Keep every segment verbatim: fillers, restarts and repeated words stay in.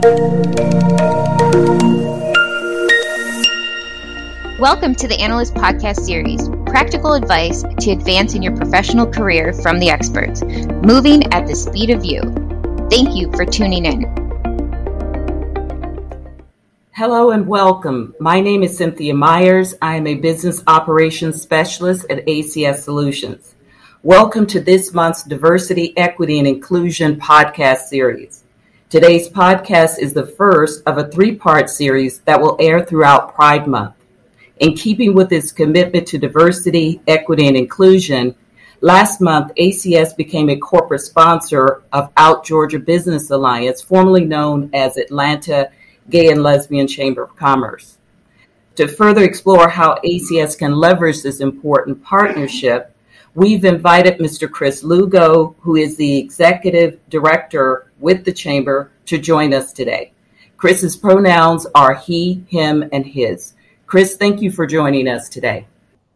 Welcome to the Analyst Podcast Series, practical advice to advance in your professional career from the experts, moving at the speed of you. Thank you for tuning in. Hello and welcome. My name is Cynthia Myers. I am a business operations specialist at A C S Solutions. Welcome to this month's Diversity, Equity, and Inclusion podcast series. Today's podcast is the first of a three-part series that will air throughout Pride Month. In keeping with its commitment to diversity, equity, and inclusion, last month, A C S became a corporate sponsor of Out Georgia Business Alliance, formerly known as Atlanta Gay and Lesbian Chamber of Commerce. To further explore how A C S can leverage this important partnership, we've invited Mister Chris Lugo, who is the executive director with the Chamber, to join us today. Chris's pronouns are he, him, and his. Chris, thank you for joining us today.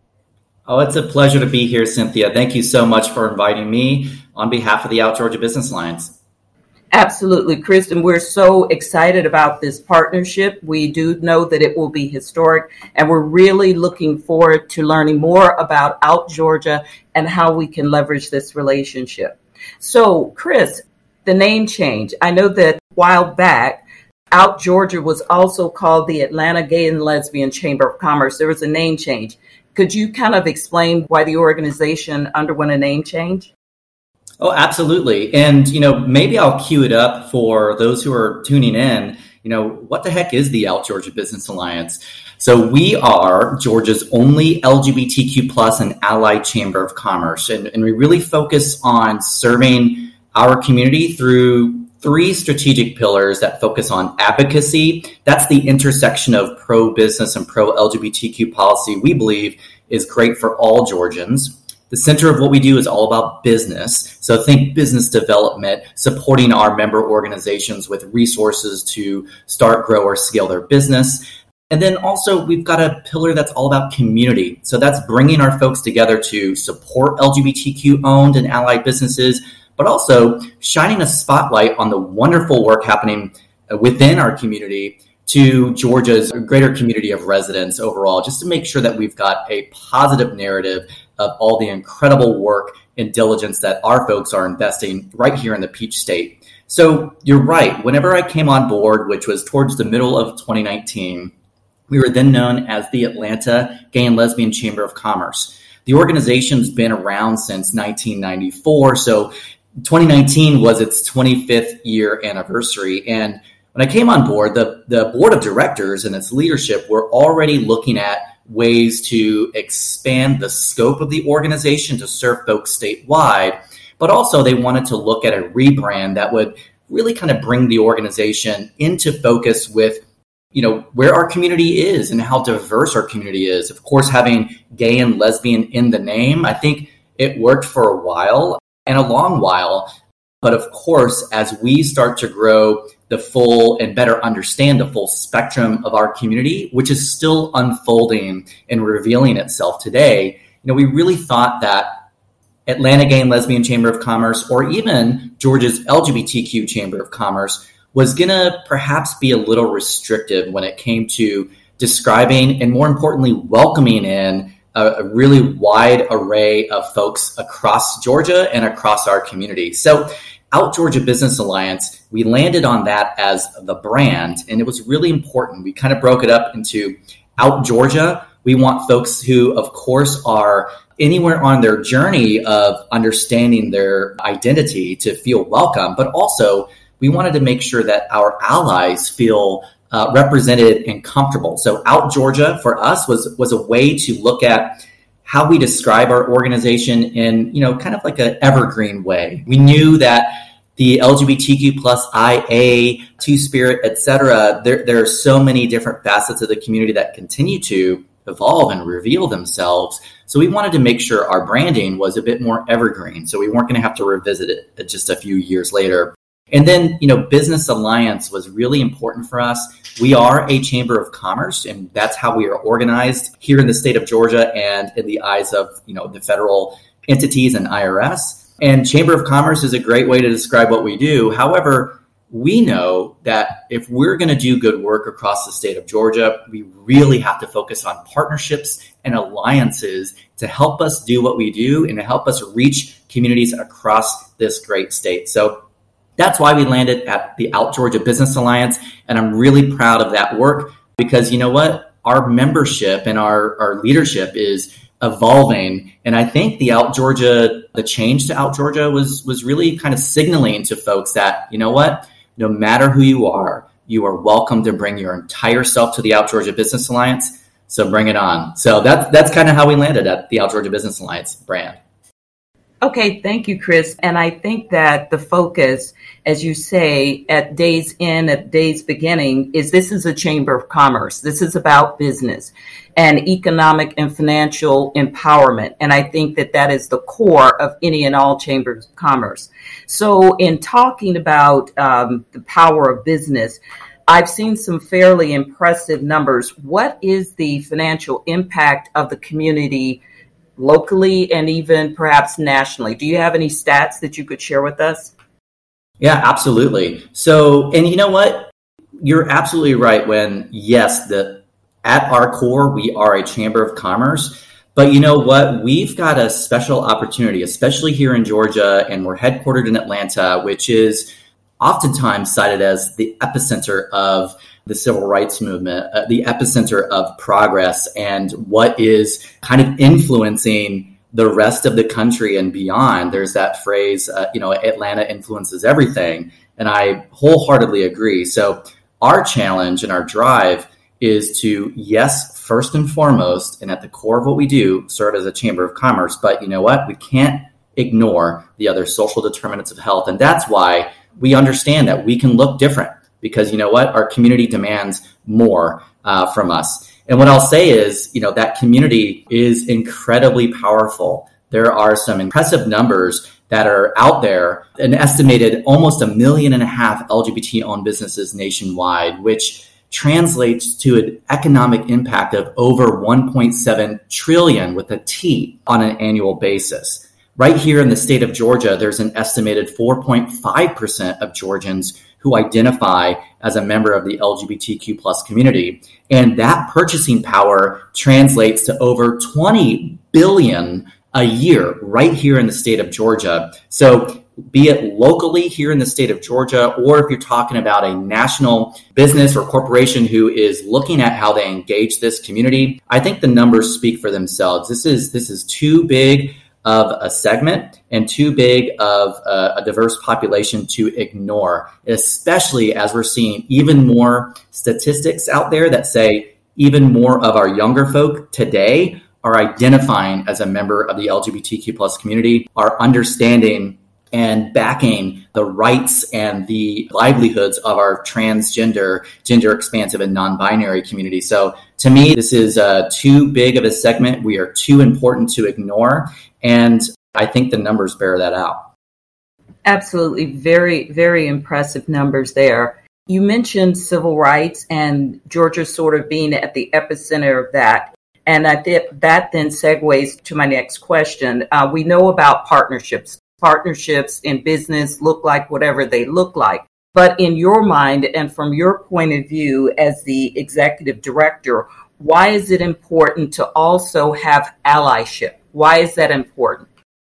Oh, it's a pleasure to be here, Cynthia. Thank you so much for inviting me on behalf of the Out Georgia Business Alliance. Absolutely, Chris, and we're so excited about this partnership. We do know that it will be historic, and we're really looking forward to learning more about Out Georgia and how we can leverage this relationship. So, Chris, the name change. I know that a while back, Out Georgia was also called the Atlanta Gay and Lesbian Chamber of Commerce. There was a name change. Could you kind of explain why the organization underwent a name change? Oh, absolutely. And, you know, maybe I'll cue it up for those who are tuning in. You know, what the heck is the Out Georgia Business Alliance? So we are Georgia's only L G B T Q plus and allied chamber of commerce. And, and we really focus on serving our community through three strategic pillars that focus on advocacy. That's the intersection of pro-business and pro-L G B T Q policy we believe is great for all Georgians. The center of what we do is all about business. So think business development, supporting our member organizations with resources to start, grow, or scale their business. And then also we've got a pillar that's all about community. So that's bringing our folks together to support L G B T Q owned and allied businesses, but also shining a spotlight on the wonderful work happening within our community to Georgia's greater community of residents overall, just to make sure that we've got a positive narrative of all the incredible work and diligence that our folks are investing right here in the Peach State. So you're right. Whenever I came on board, which was towards the middle of twenty nineteen, we were then known as the Atlanta Gay and Lesbian Chamber of Commerce. The organization's been around since nineteen ninety-four, so twenty nineteen was its twenty-fifth year anniversary. And when I came on board, the, the board of directors and its leadership were already looking at ways to expand the scope of the organization to serve folks statewide, but also they wanted to look at a rebrand that would really kind of bring the organization into focus with, you know, where our community is and how diverse our community is. Of course, having gay and lesbian in the name, I think it worked for a while and a long while. But of course, as we start to grow the full and better understand the full spectrum of our community, which is still unfolding and revealing itself today, you know, we really thought that Atlanta Gay and Lesbian Chamber of Commerce, or even Georgia's L G B T Q Chamber of Commerce, was going to perhaps be a little restrictive when it came to describing and, more importantly, welcoming in a, a really wide array of folks across Georgia and across our community. So Out Georgia Business Alliance, we landed on that as the brand, and it was really important. We kind of broke it up into Out Georgia. We want folks who, of course, are anywhere on their journey of understanding their identity to feel welcome, but also we wanted to make sure that our allies feel uh, represented and comfortable. So Out Georgia for us was was a way to look at how we describe our organization in, you know, kind of like an evergreen way. We knew that the L G B T Q plus I A, Two-Spirit, et cetera, there, there are so many different facets of the community that continue to evolve and reveal themselves. So we wanted to make sure our branding was a bit more evergreen. So we weren't going to have to revisit it just a few years later. And then, you know, Business Alliance was really important for us. We are a chamber of commerce, and that's how we are organized here in the state of Georgia and in the eyes of, you know, the federal entities and I R S. And Chamber of Commerce is a great way to describe what we do. However, we know that if we're going to do good work across the state of Georgia, we really have to focus on partnerships and alliances to help us do what we do and to help us reach communities across this great state. So that's why we landed at the Out Georgia Business Alliance. And I'm really proud of that work because you know what? Our membership and our, our leadership is evolving. And I think the Out Georgia, the change to Out Georgia was, was really kind of signaling to folks that, you know what? No matter who you are, you are welcome to bring your entire self to the Out Georgia Business Alliance. So bring it on. So that's, that's kind of how we landed at the Out Georgia Business Alliance brand. Okay, thank you, Chris. And I think that the focus, as you say, at day's end, at day's beginning, is this is a chamber of commerce. This is about business and economic and financial empowerment. And I think that that is the core of any and all chambers of commerce. So in talking about um, the power of business, I've seen some fairly impressive numbers. What is the financial impact of the community locally and even perhaps nationally? Do you have any stats that you could share with us? Yeah, absolutely. So, and you know what? You're absolutely right when, yes, the at our core, we are a chamber of commerce. But you know what? We've got a special opportunity, especially here in Georgia, and we're headquartered in Atlanta, which is oftentimes cited as the epicenter of the civil rights movement, uh, the epicenter of progress, and what is kind of influencing the rest of the country and beyond. There's that phrase, uh, you know, Atlanta influences everything. And I wholeheartedly agree. So our challenge and our drive is to, yes, first and foremost, and at the core of what we do, serve as a chamber of commerce. But you know what? We can't ignore the other social determinants of health. And that's why we understand that we can look different because, you know what? Our community demands more uh, from us. And what I'll say is, you know, that community is incredibly powerful. There are some impressive numbers that are out there, an estimated almost a million and a half L G B T-owned businesses nationwide, which translates to an economic impact of over one point seven trillion with a T on an annual basis. Right here in the state of Georgia, there's an estimated four point five percent of Georgians who identify as a member of the L G B T Q plus community. And that purchasing power translates to over twenty billion dollars a year right here in the state of Georgia. So be it locally here in the state of Georgia, or if you're talking about a national business or corporation who is looking at how they engage this community, I think the numbers speak for themselves. This is this is too big of a segment and too big of a, a diverse population to ignore, especially as we're seeing even more statistics out there that say even more of our younger folk today are identifying as a member of the L G B T Q plus community, are understanding and backing the rights and the livelihoods of our transgender, gender expansive, and non-binary community. So to me, this is uh, too big of a segment. We are too important to ignore. And I think the numbers bear that out. Absolutely. Very, very impressive numbers there. You mentioned civil rights and Georgia sort of being at the epicenter of that. And I think that then segues to my next question. Uh, we know about partnerships. Partnerships in business look like whatever they look like. But in your mind and from your point of view as the executive director, why is it important to also have allyship? Why is that important?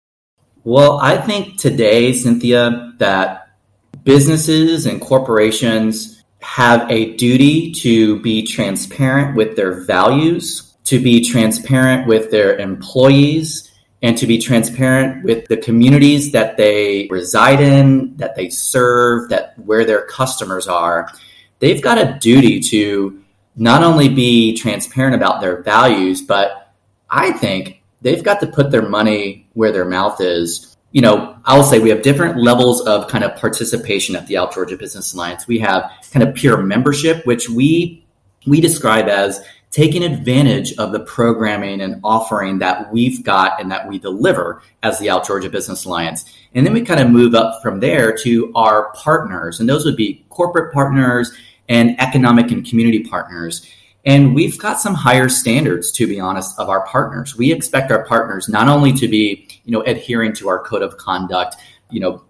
Well, I think today, Cynthia, that businesses and corporations have a duty to be transparent with their values, to be transparent with their employees, and to be transparent with the communities that they reside in, that they serve, that where their customers are. They've got a duty to not only be transparent about their values, but I think they've got to put their money where their mouth is. You know, I'll say we have different levels of kind of participation at the Out Georgia Business Alliance. We have kind of peer membership, which we we describe as taking advantage of the programming and offering that we've got and that we deliver as the Out Georgia Business Alliance. And then we kind of move up from there to our partners. And those would be corporate partners and economic and community partners. And we've got some higher standards, to be honest, of our partners. We expect our partners not only to be, you know, adhering to our code of conduct, you know,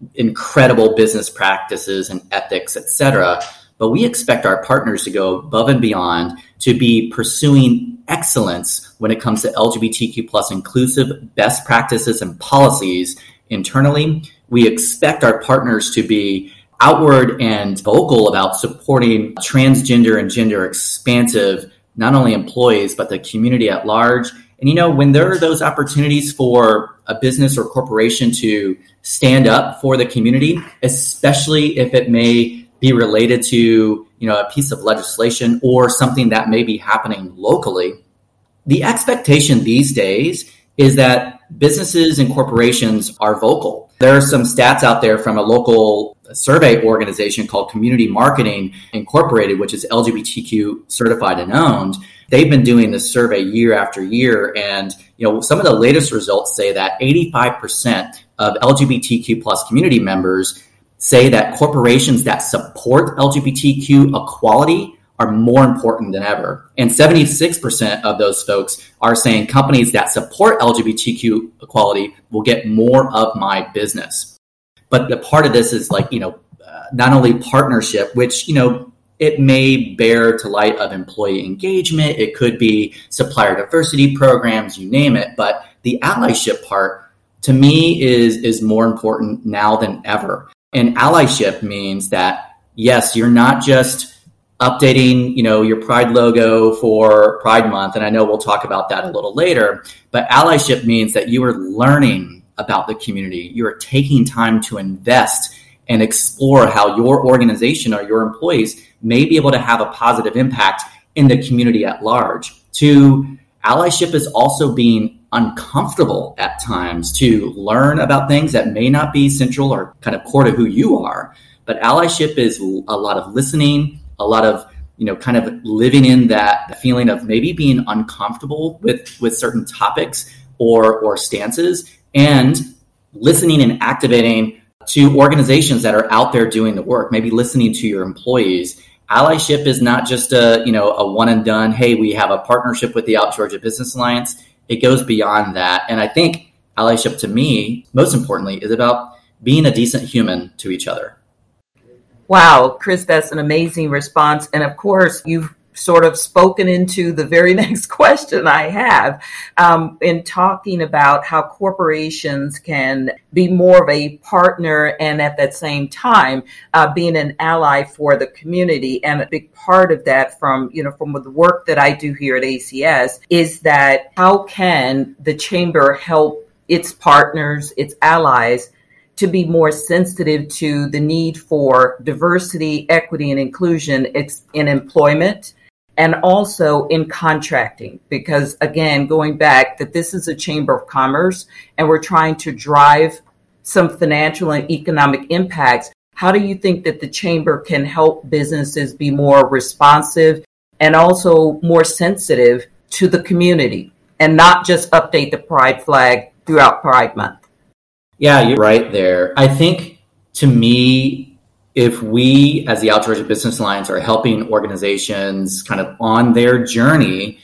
incredible business practices and ethics, et cetera. But we expect our partners to go above and beyond to be pursuing excellence when it comes to L G B T Q plus inclusive best practices and policies internally. We expect our partners to be outward and vocal about supporting transgender and gender expansive, not only employees, but the community at large. And, you know, when there are those opportunities for a business or corporation to stand up for the community, especially if it may be related to, you know, a piece of legislation or something that may be happening locally, the expectation these days is that businesses and corporations are vocal. There are some stats out there from a local survey organization called Community Marketing Incorporated, which is L G B T Q certified and owned. They've been doing this survey year after year. And, you know, some of the latest results say that eighty-five percent of L G B T Q plus community members say that corporations that support L G B T Q equality are more important than ever. And seventy-six percent of those folks are saying companies that support L G B T Q equality will get more of my business. But the part of this is like, you know, uh, not only partnership, which, you know, it may bear to light of employee engagement. It could be supplier diversity programs, you name it. But the allyship part, to me, is, is more important now than ever. And allyship means that, yes, you're not just updating, you know, your Pride logo for Pride Month. And I know we'll talk about that a little later. But allyship means that you are learning about the community. You are taking time to invest and explore how your organization or your employees may be able to have a positive impact in the community at large. To allyship is also being uncomfortable at times to learn about things that may not be central or kind of core to who you are. But allyship is a lot of listening, a lot of, you know, kind of living in that feeling of maybe being uncomfortable with, with certain topics or, or stances, and listening and activating to organizations that are out there doing the work, maybe listening to your employees. Allyship is not just a, you know, a one and done, hey, we have a partnership with the Out Georgia Business Alliance. It goes beyond that. And I think allyship, to me, most importantly, is about being a decent human to each other. Wow, Chris, that's an amazing response. And of course, you've sort of spoken into the very next question I have um, in talking about how corporations can be more of a partner and at that same time uh, being an ally for the community. And a big part of that from, you know, from the work that I do here at A C S is that how can the chamber help its partners, its allies, to be more sensitive to the need for diversity, equity, and inclusion in employment and also in contracting. Because again, going back, that this is a chamber of commerce and we're trying to drive some financial and economic impacts. How do you think that the chamber can help businesses be more responsive and also more sensitive to the community and not just update the pride flag throughout Pride Month? Yeah, you're right there. I think, to me, if we as the Out Georgia Business Alliance are helping organizations kind of on their journey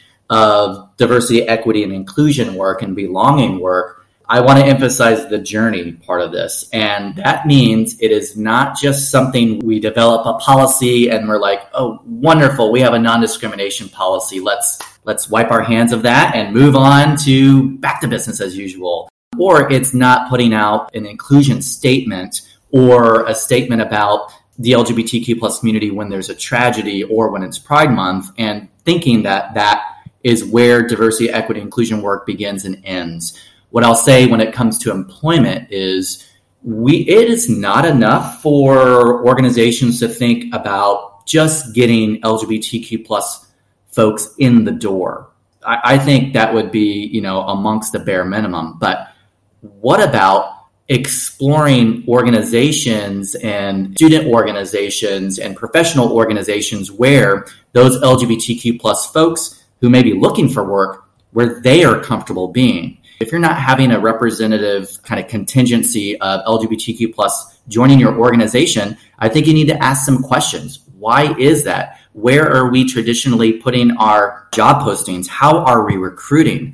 of diversity, equity, and inclusion work and belonging work, I want to emphasize the journey part of this. And that means it is not just something we develop a policy and we're like, oh, wonderful, we have a non-discrimination policy. Let's let's wipe our hands of that and move on to back to business as usual. Or it's not putting out an inclusion statement or a statement about the L G B T Q plus community when there's a tragedy or when it's Pride Month and thinking that that is where diversity, equity, inclusion work begins and ends. What I'll say when it comes to employment is we it is not enough for organizations to think about just getting L G B T Q plus folks in the door. I, I think that would be, you know, amongst the bare minimum. But what about exploring organizations and student organizations and professional organizations where those L G B T Q plus folks who may be looking for work, where they are comfortable being? If you're not having a representative kind of contingency of L G B T Q plus joining your organization, I think you need to ask some questions. Why is that? Where are we traditionally putting our job postings? How are we recruiting?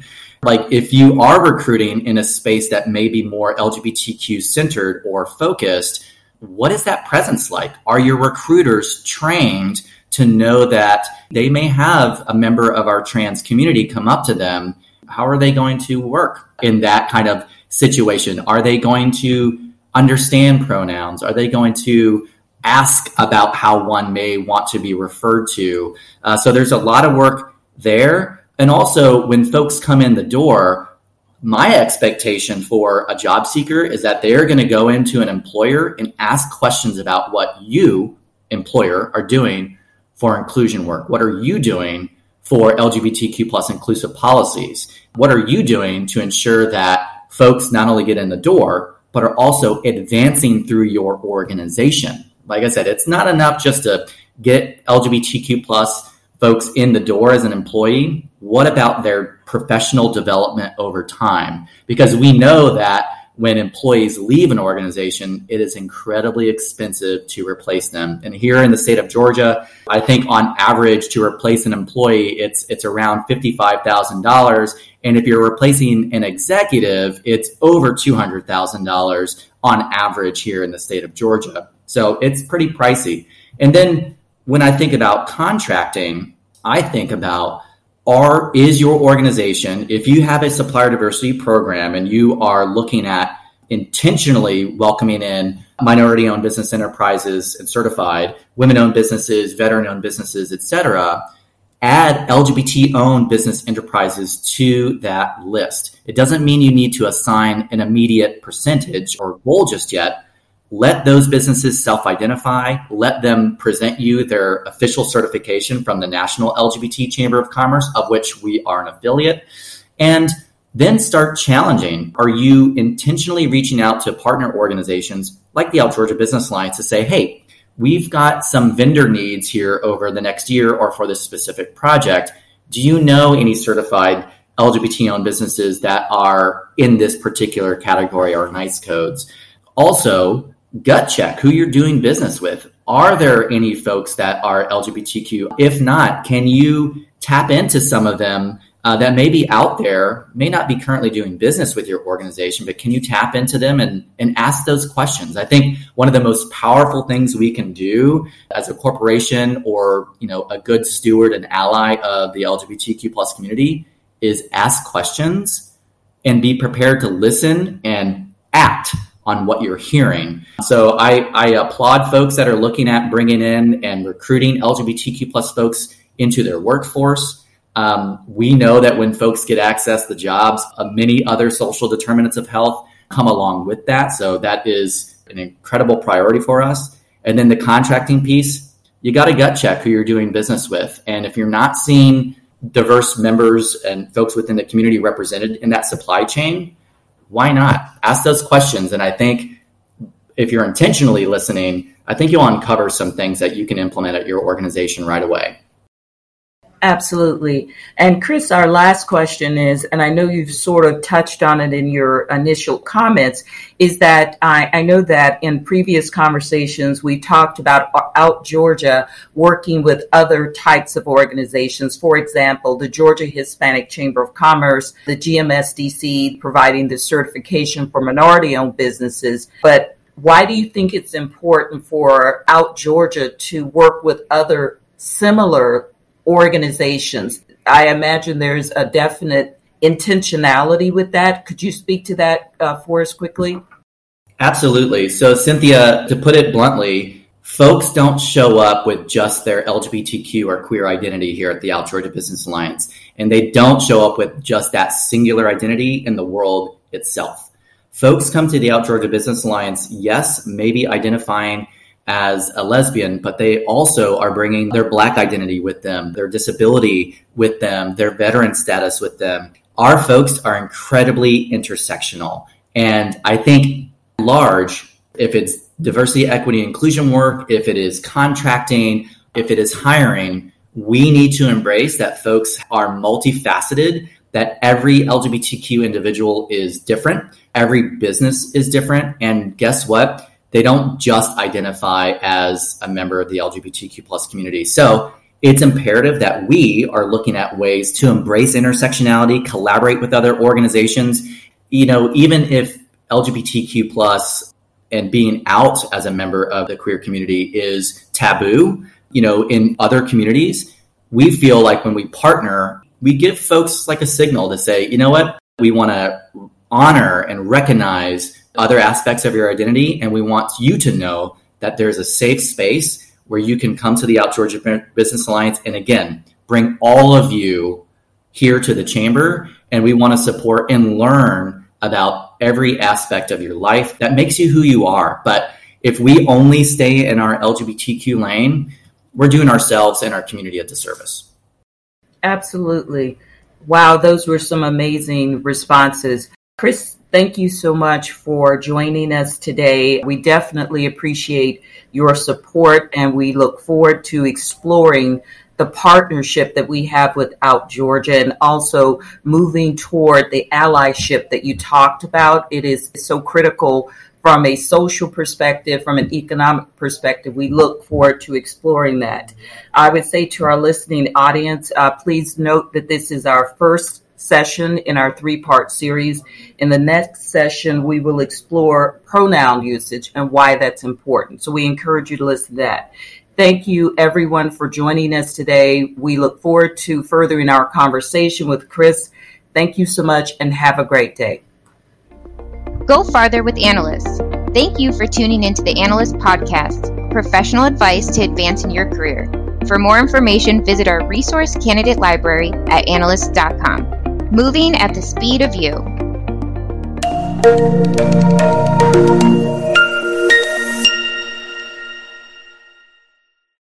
Like if you are recruiting in a space that may be more L G B T Q centered or focused, what is that presence like? Are your recruiters trained to know that they may have a member of our trans community come up to them? How are they going to work in that kind of situation? Are they going to understand pronouns? Are they going to ask about how one may want to be referred to? Uh, so there's a lot of work there. And also when folks come in the door, my expectation for a job seeker is that they're going to go into an employer and ask questions about what you, employer, are doing for inclusion work. What are you doing for L G B T Q plus inclusive policies? What are you doing to ensure that folks not only get in the door, but are also advancing through your organization? Like I said, it's not enough just to get L G B T Q plus folks in the door as an employee. What about their professional development over time? Because we know that when employees leave an organization, it is incredibly expensive to replace them. And here in the state of Georgia, I think on average to replace an employee, it's it's around fifty-five thousand dollars. And if you're replacing an executive, it's over two hundred thousand dollars on average here in the state of Georgia. So it's pretty pricey. And then when I think about contracting, I think about Are, is your organization, if you have a supplier diversity program and you are looking at intentionally welcoming in minority-owned business enterprises and certified, women-owned businesses, veteran-owned businesses, et cetera, add L G B T-owned business enterprises to that list. It doesn't mean you need to assign an immediate percentage or goal just yet. Let those businesses self-identify. Let them present you their official certification from the National L G B T Chamber of Commerce, of which we are an affiliate, and then start challenging. Are you intentionally reaching out to partner organizations like the Out Georgia Business Alliance to say, hey, we've got some vendor needs here over the next year or for this specific project. Do you know any certified L G B T-owned businesses that are in this particular category or NICE codes? Also, gut check who you're doing business with. Are there any folks that are L G B T Q? If not, can you tap into some of them uh, that may be out there, may not be currently doing business with your organization, but can you tap into them and, and ask those questions? I think one of the most powerful things we can do as a corporation or, you know, a good steward and ally of the L G B T Q plus community is ask questions and be prepared to listen and act on what you're hearing. So I, I applaud folks that are looking at bringing in and recruiting L G B T Q plus folks into their workforce. Um, we know that when folks get access to jobs, uh, many other social determinants of health come along with that. So that is an incredible priority for us. And then the contracting piece, you got to gut check who you're doing business with. And if you're not seeing diverse members and folks within the community represented in that supply chain, why not? Ask those questions. And I think if you're intentionally listening, I think you'll uncover some things that you can implement at your organization right away. Absolutely. And Chris, our last question is, and I know you've sort of touched on it in your initial comments, is that I, I know that in previous conversations, we talked about Out Georgia working with other types of organizations. For example, the Georgia Hispanic Chamber of Commerce, the G M S D C providing the certification for minority-owned businesses. But why do you think it's important for Out Georgia to work with other similar organizations? I imagine there's a definite intentionality with that. Could you speak to that uh, for us quickly? Absolutely. So Cynthia, to put it bluntly, folks don't show up with just their L G B T Q or queer identity here at the Out Georgia Business Alliance. And they don't show up with just that singular identity in the world itself. Folks come to the Out Georgia Business Alliance, yes, maybe identifying as a lesbian, but they also are bringing their Black identity with them, their disability with them, their veteran status with them. Our folks are incredibly intersectional. And I think large, if it's diversity, equity, inclusion work, if it is contracting, if it is hiring, we need to embrace that folks are multifaceted, that every L G B T Q individual is different, every business is different, and guess what? They don't just identify as a member of the L G B T Q plus community. So it's imperative that we are looking at ways to embrace intersectionality, collaborate with other organizations. You know, even if L G B T Q plus and being out as a member of the queer community is taboo, you know, in other communities, we feel like when we partner, we give folks like a signal to say, you know what, we want to honor and recognize other aspects of your identity. And we want you to know that there's a safe space where you can come to the Out Georgia Business Alliance and, again, bring all of you here to the chamber. And we want to support and learn about every aspect of your life that makes you who you are. But if we only stay in our L G B T Q lane, we're doing ourselves and our community a disservice. Absolutely. Wow, those were some amazing responses. Chris, thank you so much for joining us today. We definitely appreciate your support, and we look forward to exploring the partnership that we have with Out Georgia and also moving toward the allyship that you talked about. It is so critical from a social perspective, from an economic perspective. We look forward to exploring that. I would say to our listening audience, uh, please note that this is our first session in our three-part series. In the next session, we will explore pronoun usage and why that's important. So we encourage you to listen to that. Thank you, everyone, for joining us today. We look forward to furthering our conversation with Chris. Thank you so much and have a great day. Go farther with Analysts. Thank you for tuning into the Analyst Podcast, professional advice to advance in your career. For more information, visit our resource candidate library at analyst dot com. Moving at the speed of you.